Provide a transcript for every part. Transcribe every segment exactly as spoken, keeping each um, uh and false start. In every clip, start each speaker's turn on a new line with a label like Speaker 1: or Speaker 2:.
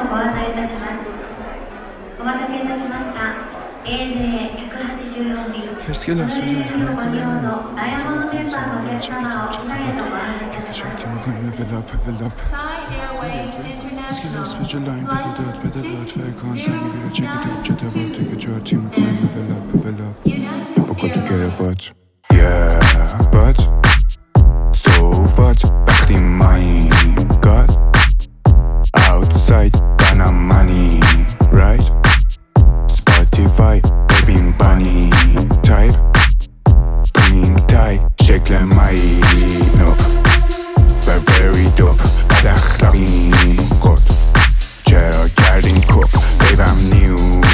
Speaker 1: ご案内いたします。お待たせいたしました。エーエヌエーひゃくはちじゅうよん 便
Speaker 2: Fest gelassen
Speaker 1: ご利用のダイヤモンドメンバーのお客様を機内へとご案内いたします。
Speaker 2: level up, level up. اسکل اسم جلاین بده داد بده داد فرکانس هم میگیره چک تاپ چه دوات دیگه جا تیم کنیم level up, level up. با کتو گروات Yeah, but So what وقتی ماییم God Outside بنا money Right Spotify ببین بانی Type Bling type شکل مایی Nope We're very dope بد اخلاقی قد چرا کردین کپ بیبم نیو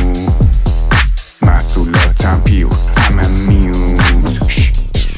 Speaker 2: محصولاتم پیو همه میوت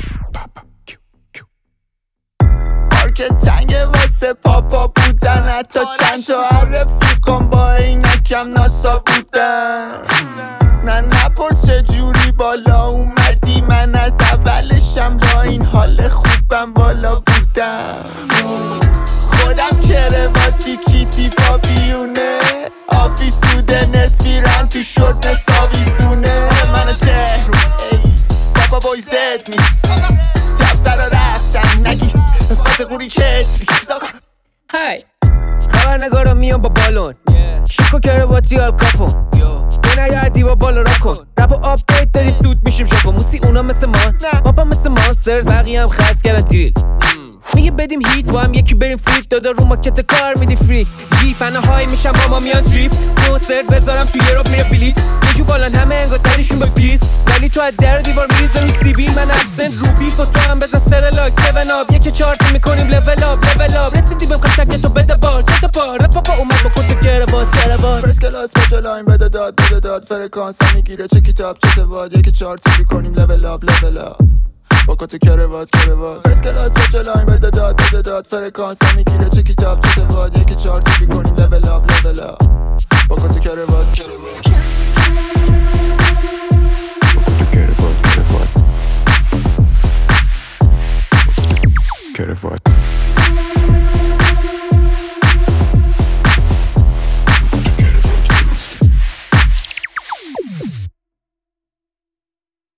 Speaker 3: مارکت تنگه واسه پاپا بودن حتی چند تا رفیقام با اینکم ناسا بودن نه نپرس چجوری بالا اومدی من از اولشم با این حال خوبم بالا بودم خودم کرواتی کیتی با بیونه آفیس دوده نسفیرن تو شد نساویزونه منو تهرون بابا بای زد نیست دفتر رفتن نگی فاز قوری کتری
Speaker 4: های خبرنگارا میان با بالون شیکو کرواتی آل کاپون به نیادی با بالا را کن رپ و آپدیت داریم سود میشیم شاکن موسی اونا مثل ما پاپا مثل مانسترز بقیه هم خرس کردن دیل میگه بدیم هیت با هم یکی بریم فریت دادا رو ماکت کار میدی فری جی فنه های میشم با ما میان تریپ کنسرت بذارم تو یه راب میره بلیت یه جو بالان همه انگار زدیشون به پریز ولی تو از در و دیوار میریزن سیبیل من اکسنت رو بیف و تو هم بزن سترلاک سون آب یکی چارتی میکنیم لول آب لول آب رسیدی بهم خشتک تو بده بار کتا پار پاپا اومد با کت کروات کروات
Speaker 3: فرس کلاس با لاین بده داد بده داد فرکانس هم میگیره چه کتاب چه تواد یکی چارتی میکنیم لول آب لول آب با کت کروات کروات فرس کلاس با لاین بده داد بده داد فرکانس هم میگیره چه کتاب چه تواد یکی چارتی میکنیم لول آب لول آب با کت کروات کروات
Speaker 2: کروات کروات کروات